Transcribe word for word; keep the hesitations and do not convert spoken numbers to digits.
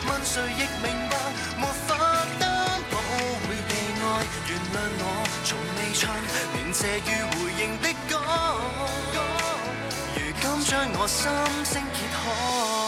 問誰亦明白，沒法擔保會被愛。原諒我從未唱，鳴謝與回應的歌，如今將我心聲揭開。